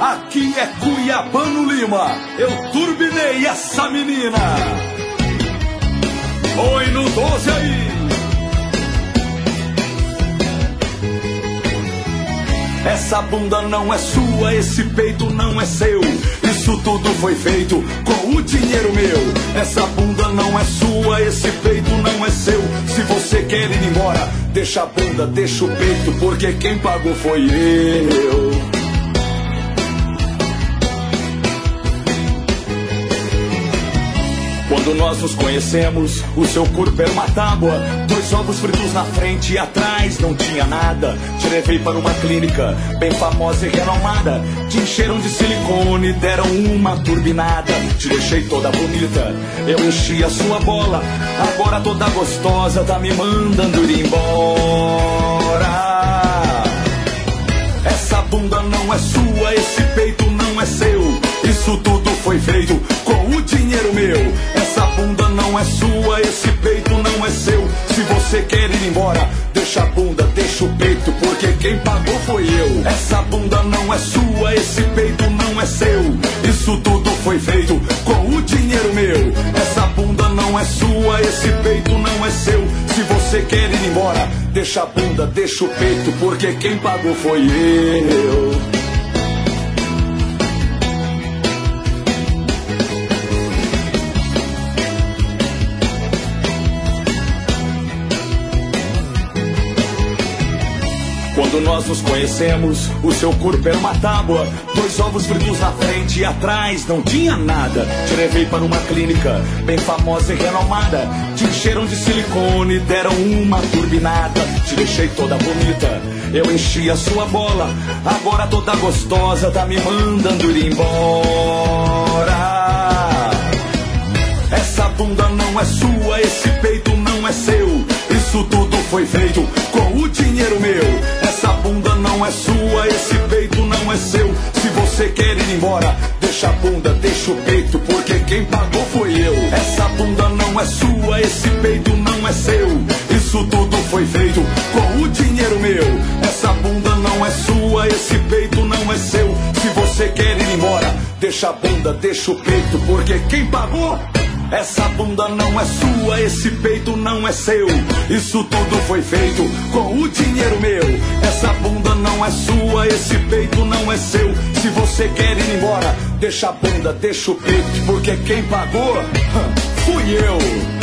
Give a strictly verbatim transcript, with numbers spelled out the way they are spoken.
aqui é Cuiabano Lima. Eu turbinei essa menina. Oi no doze aí. Essa bunda não é sua, esse peito não é seu. Isso tudo foi feito com o dinheiro meu. Essa bunda não é sua, esse peito não é seu. Se você quer ir embora, deixa a bunda, deixa o peito, porque quem pagou foi eu. Quando nós nos conhecemos, o seu corpo era uma tábua. Dois ovos fritos na frente e atrás não tinha nada. Te levei para uma clínica bem famosa e renomada. Te encheram de silicone, deram uma turbinada. Te deixei toda bonita, eu enchi a sua bola. Agora toda gostosa tá me mandando ir embora. Essa bunda não é sua, esse peito não é seu. Isso tudo foi feito com o dinheiro meu. Essa bunda não é sua, esse peito não é seu. Se você quer ir embora, deixa a bunda, deixa o peito, porque quem pagou foi eu. Essa bunda não é sua, esse peito não é seu. Isso tudo foi feito com o dinheiro meu. Essa bunda não é sua, esse peito não é seu. Se você quer ir embora, deixa a bunda, deixa o peito, porque quem pagou foi eu. Quando nós nos conhecemos, o seu corpo era uma tábua. Dois ovos fritos na frente e atrás não tinha nada. Te levei para uma clínica bem famosa e renomada. Te encheram de silicone, deram uma turbinada. Te deixei toda bonita, eu enchi a sua bola. Agora toda gostosa tá me mandando ir embora. Essa bunda não é sua, esse peito não é seu. Isso tudo foi feito com o dinheiro meu. Essa bunda não é sua, esse peito não é seu. Se você quer ir embora, deixa a bunda, deixa o peito, porque quem pagou foi eu. Essa bunda não é sua, esse peito não é seu. Isso tudo foi feito com o dinheiro meu. Essa bunda não é sua, esse peito não é seu. Se você quer ir embora, deixa a bunda, deixa o peito, porque quem pagou? Essa bunda não é sua, esse peito não é seu. Isso tudo foi feito com o dinheiro meu. Essa bunda não é sua, esse peito não é seu. Se você quer ir embora, deixa a bunda, deixa o peito, porque quem pagou fui eu.